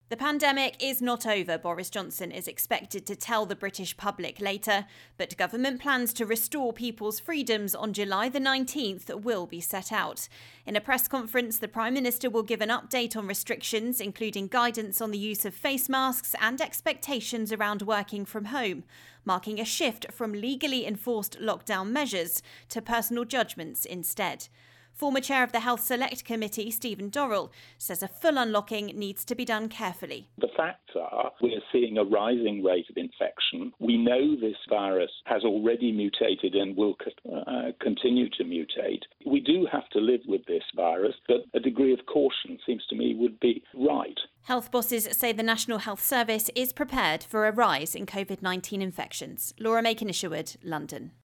The pandemic is not over, Boris Johnson is expected to tell the British public later, but government plans to restore people's freedoms on July the 19th will be set out. In a press conference, the Prime Minister will give an update on restrictions, including guidance on the use of face masks and expectations around working from home, marking a shift from legally enforced lockdown measures to personal judgments instead. Former chair of the Health Select Committee, Stephen Dorrell, says a full unlocking needs to be done carefully. The facts are we're seeing a rising rate of infection. We know this virus has already mutated and will continue to mutate. We do have to live with this virus, but a degree of caution seems to me would be right. Health bosses say the National Health Service is prepared for a rise in COVID-19 infections. Laura Makin-Isherwood, London.